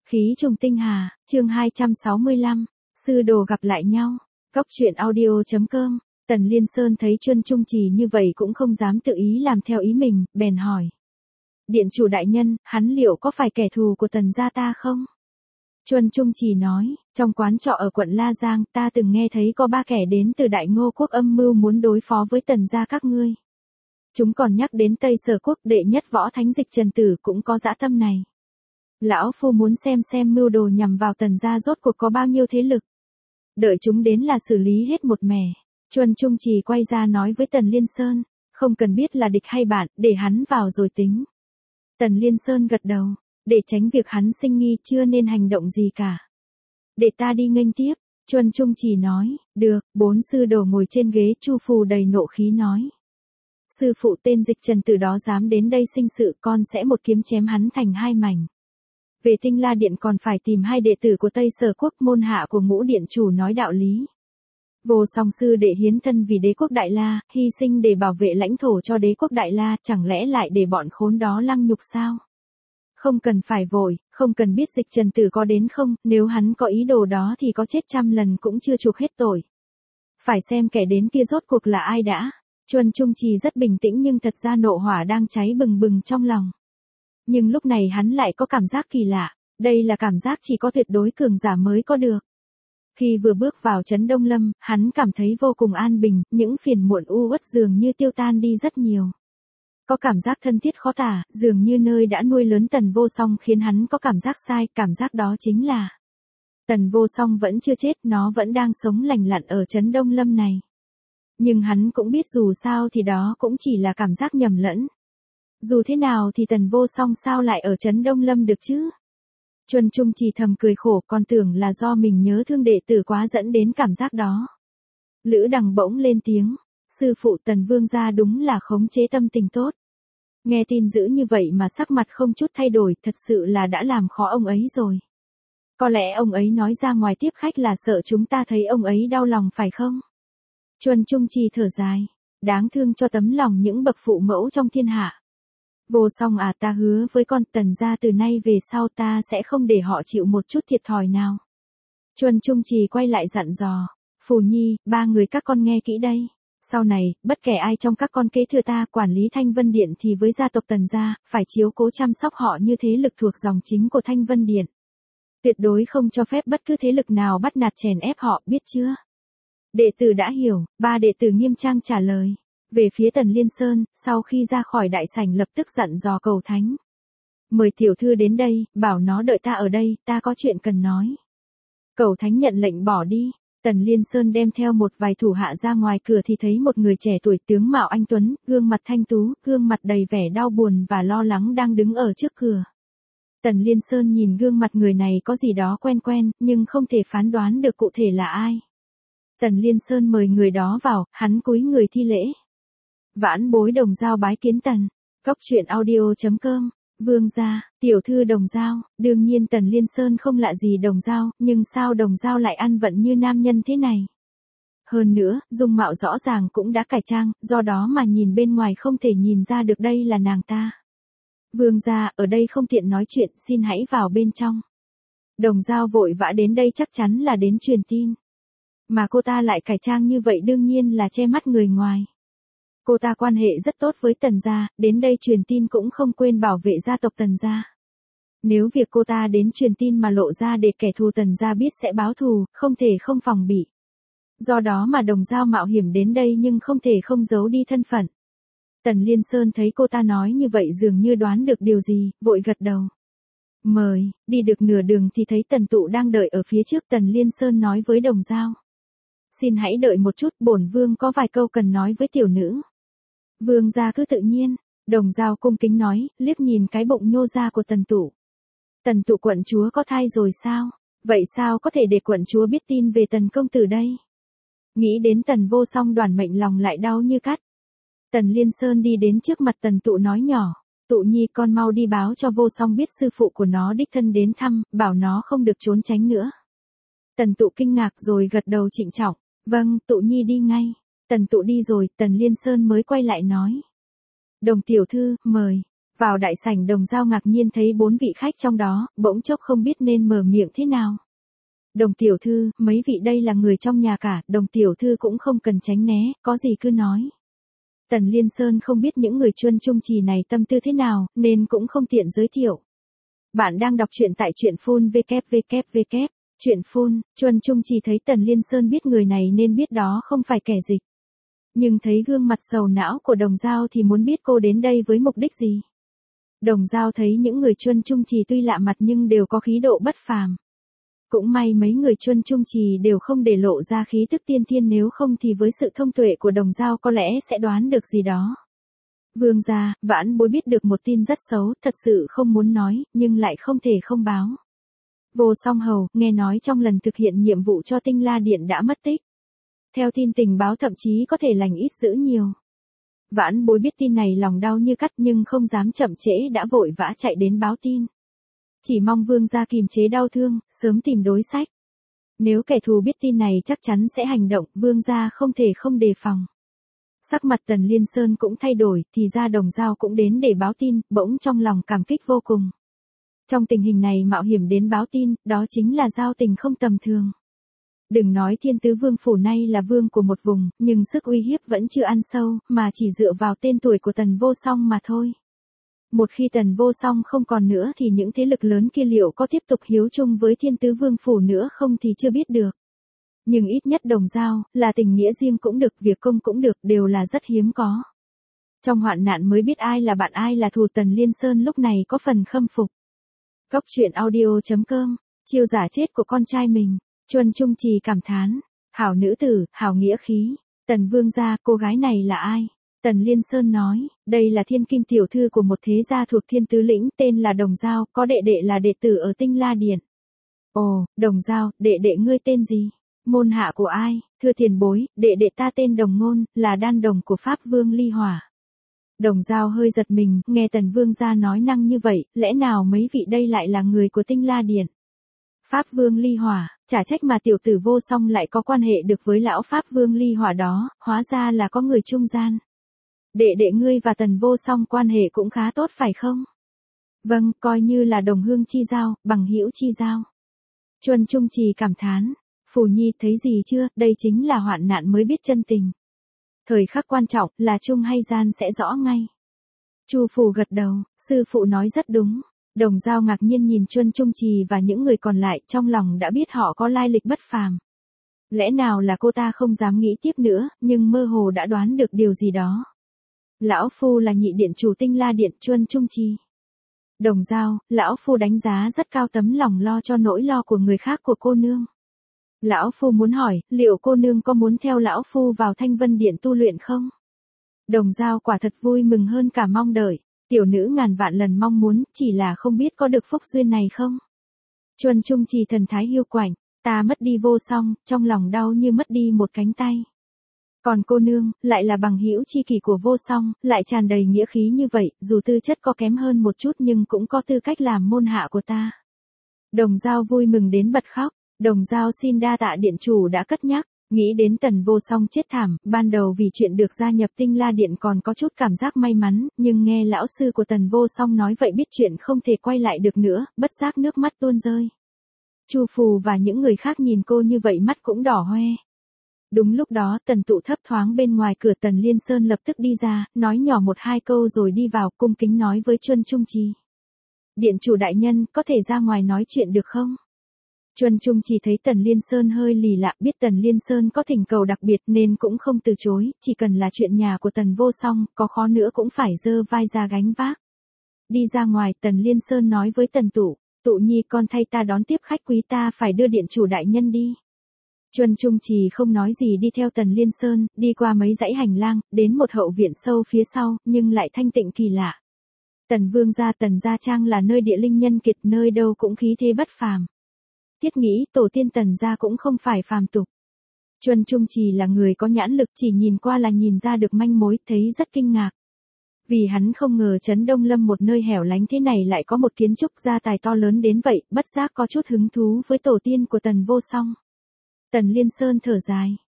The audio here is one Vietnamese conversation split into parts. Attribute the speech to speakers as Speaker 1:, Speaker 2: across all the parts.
Speaker 1: Khí trùng tinh hà, chương 265, sư đồ gặp lại nhau. Cóc truyện audio.com. Tần Liên Sơn thấy Chuân Trung Trì như vậy cũng không dám tự ý làm theo ý mình, bèn hỏi. Điện chủ đại nhân, hắn liệu có phải kẻ thù của Tần gia ta không? Chuân Trung Trì nói, trong quán trọ ở quận La Giang ta từng nghe thấy có 3 kẻ đến từ Đại Ngô quốc âm mưu muốn đối phó với Tần gia các ngươi. Chúng còn nhắc đến Tây Sở quốc đệ nhất võ thánh Dịch Trần Tử cũng có dã tâm này. Lão phu muốn xem mưu đồ nhằm vào Tần gia rốt cuộc có bao nhiêu thế lực. Đợi chúng đến là xử lý hết một mẻ. Chuân Trung Trì quay ra nói với Tần Liên Sơn, không cần biết là địch hay bạn, để hắn vào rồi tính. Tần Liên Sơn gật đầu, để tránh việc hắn sinh nghi chưa nên hành động gì cả. Để ta đi nghênh tiếp, Chuân Trung Trì nói, được, 4 sư đồ ngồi trên ghế Chu Phù đầy nộ khí nói. Sư phụ tên Dịch Trần Tử đó dám đến đây sinh sự, con sẽ một kiếm chém hắn thành 2 mảnh. Về Tinh La Điện còn phải tìm 2 đệ tử của Tây Sở quốc môn hạ của Ngũ Điện chủ nói đạo lý. Vô Song sư đệ hiến thân vì đế quốc Đại La, hy sinh để bảo vệ lãnh thổ cho đế quốc Đại La, chẳng lẽ lại để bọn khốn đó lăng nhục sao? Không cần phải vội, không cần biết Dịch Trần Tử có đến không, nếu hắn có ý đồ đó thì có chết 100 lần cũng chưa chuộc hết tội. Phải xem kẻ đến kia rốt cuộc là ai đã. Chuân Trung Trì rất bình tĩnh nhưng thật ra nộ hỏa đang cháy bừng bừng trong lòng. Nhưng lúc này hắn lại có cảm giác kỳ lạ, đây là cảm giác chỉ có tuyệt đối cường giả mới có được. Khi vừa bước vào trấn Đông Lâm, hắn cảm thấy vô cùng an bình, những phiền muộn u uất dường như tiêu tan đi rất nhiều. Có cảm giác thân thiết khó tả, dường như nơi đã nuôi lớn Tần Vô Song khiến hắn có cảm giác sai, cảm giác đó chính là Tần Vô Song vẫn chưa chết, nó vẫn đang sống lành lặn ở trấn Đông Lâm này. Nhưng hắn cũng biết dù sao thì đó cũng chỉ là cảm giác nhầm lẫn. Dù thế nào thì Tần Vô Song sao lại ở trấn Đông Lâm được chứ? Chuân Trung Trì thầm cười khổ, còn tưởng là do mình nhớ thương đệ tử quá dẫn đến cảm giác đó. Lữ Đằng bỗng lên tiếng, sư phụ Tần Vương gia đúng là khống chế tâm tình tốt. Nghe tin dữ như vậy mà sắc mặt không chút thay đổi, thật sự là đã làm khó ông ấy rồi. Có lẽ ông ấy nói ra ngoài tiếp khách là sợ chúng ta thấy ông ấy đau lòng phải không? Chuân Trung Trì thở dài, đáng thương cho tấm lòng những bậc phụ mẫu trong thiên hạ. Vô Song à, ta hứa với con Tần gia từ nay về sau ta sẽ không để họ chịu một chút thiệt thòi nào. Chuân Trung Trì quay lại dặn dò, Phù Nhi, 3 người các con nghe kỹ đây. Sau này, bất kể ai trong các con kế thừa ta quản lý Thanh Vân Điện thì với gia tộc Tần gia, phải chiếu cố chăm sóc họ như thế lực thuộc dòng chính của Thanh Vân Điện. Tuyệt đối không cho phép bất cứ thế lực nào bắt nạt chèn ép họ, biết chưa? Đệ tử đã hiểu, 3 đệ tử nghiêm trang trả lời. Về phía Tần Liên Sơn, sau khi ra khỏi đại sảnh lập tức dặn dò Cầu Thánh. Mời tiểu thư đến đây, bảo nó đợi ta ở đây, ta có chuyện cần nói. Cầu Thánh nhận lệnh bỏ đi. Tần Liên Sơn đem theo một vài thủ hạ ra ngoài cửa thì thấy một người trẻ tuổi tướng mạo anh tuấn, gương mặt thanh tú, gương mặt đầy vẻ đau buồn và lo lắng đang đứng ở trước cửa. Tần Liên Sơn nhìn gương mặt người này có gì đó quen quen, nhưng không thể phán đoán được cụ thể là ai. Tần Liên Sơn mời người đó vào, hắn cúi người thi lễ. Vãn bối Đồng Dao bái kiến Tần. Cóc truyện audio.com. Vương gia, tiểu thư Đồng Dao, đương nhiên Tần Liên Sơn không lạ gì Đồng Dao, nhưng sao Đồng Dao lại ăn vận như nam nhân thế này? Hơn nữa, dung mạo rõ ràng cũng đã cải trang, do đó mà nhìn bên ngoài không thể nhìn ra được đây là nàng ta. Vương gia, ở đây không tiện nói chuyện, xin hãy vào bên trong. Đồng Dao vội vã đến đây chắc chắn là đến truyền tin. Mà cô ta lại cải trang như vậy đương nhiên là che mắt người ngoài. Cô ta quan hệ rất tốt với Tần gia, đến đây truyền tin cũng không quên bảo vệ gia tộc Tần gia. Nếu việc cô ta đến truyền tin mà lộ ra để kẻ thù Tần gia biết sẽ báo thù, không thể không phòng bị. Do đó mà Đồng Dao mạo hiểm đến đây nhưng không thể không giấu đi thân phận. Tần Liên Sơn thấy cô ta nói như vậy dường như đoán được điều gì, vội gật đầu. Mời, đi được nửa đường thì thấy Tần Tụ đang đợi ở phía trước. Tần Liên Sơn nói với Đồng Dao. Xin hãy đợi một chút, bổn vương có vài câu cần nói với tiểu nữ. Vương gia cứ tự nhiên, Đồng Dao cung kính nói, liếc nhìn cái bụng nhô ra của Tần Tụ. Tần Tụ quận chúa có thai rồi sao? Vậy sao có thể để quận chúa biết tin về Tần công tử đây? Nghĩ đến Tần Vô Song Đoàn mệnh lòng lại đau như cắt. Tần Liên Sơn đi đến trước mặt Tần Tụ nói nhỏ, Tụ Nhi con mau đi báo cho Vô Song biết sư phụ của nó đích thân đến thăm, bảo nó không được trốn tránh nữa. Tần Tụ kinh ngạc rồi gật đầu trịnh trọng, vâng, Tụ Nhi đi ngay. Tần Tụ đi rồi, Tần Liên Sơn mới quay lại nói. Đồng tiểu thư, mời. Vào đại sảnh Đồng Dao ngạc nhiên thấy 4 vị khách trong đó, bỗng chốc không biết nên mở miệng thế nào. Đồng tiểu thư, mấy vị đây là người trong nhà cả, Đồng tiểu thư cũng không cần tránh né, có gì cứ nói. Tần Liên Sơn không biết những người Chuân Trung Trì này tâm tư thế nào, nên cũng không tiện giới thiệu. Bạn đang đọc truyện tại truyện phun www. Truyện phun, Chuân Trung Trì thấy Tần Liên Sơn biết người này nên biết đó không phải kẻ dịch. Nhưng thấy gương mặt sầu não của Đồng Dao thì muốn biết cô đến đây với mục đích gì. Đồng Dao thấy những người Chuân Trung Trì tuy lạ mặt nhưng đều có khí độ bất phàm. Cũng may mấy người Chuân Trung Trì đều không để lộ ra khí tức tiên thiên, nếu không thì với sự thông tuệ của Đồng Dao có lẽ sẽ đoán được gì đó. Vương gia, vãn bối biết được một tin rất xấu, thật sự không muốn nói, nhưng lại không thể không báo. Vô Song Hầu, nghe nói trong lần thực hiện nhiệm vụ cho Tinh La Điện đã mất tích. Theo tin tình báo thậm chí có thể lành ít dữ nhiều. Vãn bối biết tin này lòng đau như cắt nhưng không dám chậm trễ đã vội vã chạy đến báo tin. Chỉ mong vương gia kìm chế đau thương, sớm tìm đối sách. Nếu kẻ thù biết tin này chắc chắn sẽ hành động, vương gia không thể không đề phòng. Sắc mặt Tần Liên Sơn cũng thay đổi, thì ra Đồng Dao cũng đến để báo tin, bỗng trong lòng cảm kích vô cùng. Trong tình hình này mạo hiểm đến báo tin, đó chính là giao tình không tầm thường. Đừng nói Thiên Tứ Vương phủ nay là vương của một vùng, nhưng sức uy hiếp vẫn chưa ăn sâu, mà chỉ dựa vào tên tuổi của Tần Vô Song mà thôi. Một khi Tần Vô Song không còn nữa thì những thế lực lớn kia liệu có tiếp tục hiếu chung với Thiên Tứ Vương phủ nữa không thì chưa biết được. Nhưng ít nhất Đồng Dao, là tình nghĩa riêng cũng được, việc công cũng được, đều là rất hiếm có. Trong hoạn nạn mới biết ai là bạn ai là thù, Tần Liên Sơn lúc này có phần khâm phục. Góc truyện audio.com, chiêu giả chết của con trai mình, Chuân Trung Trì cảm thán, hảo nữ tử, hảo nghĩa khí. Tần vương gia, cô gái này là ai? Tần Liên Sơn nói, đây là thiên kim tiểu thư của một thế gia thuộc Thiên Tứ Lĩnh, tên là Đồng Dao, có đệ đệ là đệ tử ở Tinh La Điện. Ồ, Đồng Dao, đệ đệ ngươi tên gì? Môn hạ của ai? Thưa tiền bối, đệ đệ ta tên Đồng Ngôn, là đan đồng của Pháp Vương Ly Hỏa. Đồng Dao hơi giật mình, nghe Tần vương gia nói năng như vậy, lẽ nào mấy vị đây lại là người của Tinh La Điện? Pháp Vương Ly Hỏa, chả trách mà tiểu tử Vô Song lại có quan hệ được với lão Pháp Vương Ly Hỏa đó, hóa ra là có người trung gian. Đệ đệ ngươi và Tần Vô Song quan hệ cũng khá tốt phải không? Vâng, coi như là đồng hương chi giao, bằng hữu chi giao. Chuân Trung Trì cảm thán, Phù Nhi thấy gì chưa, đây chính là hoạn nạn mới biết chân tình. Thời khắc quan trọng, là chung hay gian sẽ rõ ngay. Chu Phù gật đầu, sư phụ nói rất đúng. Đồng Dao ngạc nhiên nhìn Chuân Trung Trì và những người còn lại, trong lòng đã biết họ có lai lịch bất phàm. Lẽ nào là cô ta không dám nghĩ tiếp nữa, nhưng mơ hồ đã đoán được điều gì đó. Lão Phu là nhị điện chủ Tinh La Điện, Chuân Trung Trì. Đồng Dao, lão Phu đánh giá rất cao tấm lòng lo cho nỗi lo của người khác của cô nương. Lão Phu muốn hỏi, liệu cô nương có muốn theo lão Phu vào Thanh Vân Điện tu luyện không? Đồng Dao quả thật vui mừng hơn cả mong đợi. Tiểu nữ ngàn vạn lần mong muốn, chỉ là không biết có được phúc duyên này không? Chuân Trung Trì thần thái hiu quạnh, ta mất đi Vô Song, trong lòng đau như mất đi một cánh tay. Còn cô nương, lại là bằng hữu chi kỷ của Vô Song, lại tràn đầy nghĩa khí như vậy, dù tư chất có kém hơn một chút nhưng cũng có tư cách làm môn hạ của ta. Đồng Dao vui mừng đến bật khóc, Đồng Dao xin đa tạ điện chủ đã cất nhắc. Nghĩ đến Tần Vô Song chết thảm, ban đầu vì chuyện được gia nhập Tinh La Điện còn có chút cảm giác may mắn, nhưng nghe lão sư của Tần Vô Song nói vậy biết chuyện không thể quay lại được nữa, bất giác nước mắt tuôn rơi. Chu Phù và những người khác nhìn cô như vậy mắt cũng đỏ hoe. Đúng lúc đó Tần Tụ thấp thoáng bên ngoài cửa, Tần Liên Sơn lập tức đi ra, nói nhỏ một hai câu rồi đi vào, cung kính nói với Chuân Trung Trì. Điện chủ đại nhân, có thể ra ngoài nói chuyện được không? Chuân Trung Trì thấy Tần Liên Sơn hơi lì lạ, biết Tần Liên Sơn có thỉnh cầu đặc biệt nên cũng không từ chối, chỉ cần là chuyện nhà của Tần Vô Song, có khó nữa cũng phải giơ vai ra gánh vác. Đi ra ngoài, Tần Liên Sơn nói với Tần Tụ, Tụ Nhi con thay ta đón tiếp khách quý, ta phải đưa điện chủ đại nhân đi. Chuân Trung Trì không nói gì đi theo Tần Liên Sơn, đi qua mấy dãy hành lang, đến một hậu viện sâu phía sau, nhưng lại thanh tịnh kỳ lạ. Tần Vương gia Tần Gia Trang là nơi địa linh nhân kiệt, nơi đâu cũng khí thế bất phàm. Thiết nghĩ tổ tiên Tần gia cũng không phải phàm tục. Chuân Trung Trì là người có nhãn lực, chỉ nhìn qua là nhìn ra được manh mối, thấy rất kinh ngạc. Vì hắn không ngờ Trấn Đông Lâm một nơi hẻo lánh thế này lại có một kiến trúc gia tài to lớn đến vậy, bất giác có chút hứng thú với tổ tiên của Tần Vô Song. Tần Liên Sơn thở dài,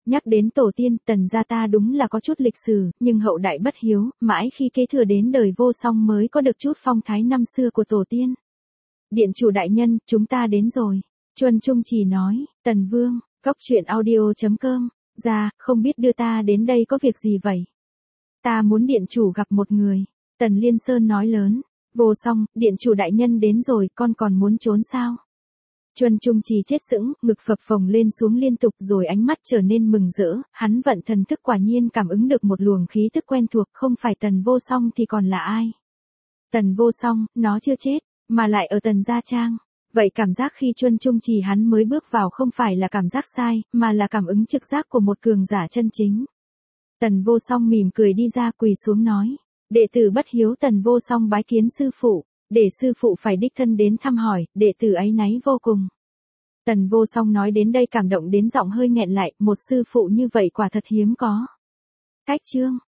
Speaker 1: Nhắc đến tổ tiên, Tần gia ta đúng là có chút lịch sử, nhưng hậu đại bất hiếu, mãi khi kế thừa đến đời Vô Song mới có được chút phong thái năm xưa của tổ tiên. Điện chủ đại nhân, chúng ta đến rồi. Chuân Trung Trì nói, Tần Vương, cóc truyện audio.com, ra, không biết đưa ta đến đây có việc gì vậy? Ta muốn điện chủ gặp một người. Tần Liên Sơn nói lớn, Vô Song, điện chủ đại nhân đến rồi, con còn muốn trốn sao? Chuân Trung Trì chết sững, ngực phập phồng lên xuống liên tục rồi ánh mắt trở nên mừng rỡ, hắn vận thần thức quả nhiên cảm ứng được một luồng khí tức quen thuộc, không phải Tần Vô Song thì còn là ai? Tần Vô Song, nó chưa chết, mà lại ở Tần Gia Trang. Vậy cảm giác khi Chuân Trung Trì hắn mới bước vào không phải là cảm giác sai, mà là cảm ứng trực giác của một cường giả chân chính. Tần Vô Song mỉm cười đi ra quỳ xuống nói, đệ tử bất hiếu Tần Vô Song bái kiến sư phụ. Để sư phụ phải đích thân đến thăm hỏi, đệ tử áy náy vô cùng. Tần Vô Song nói đến đây cảm động đến giọng hơi nghẹn lại, một sư phụ như vậy quả thật hiếm có. Cách chương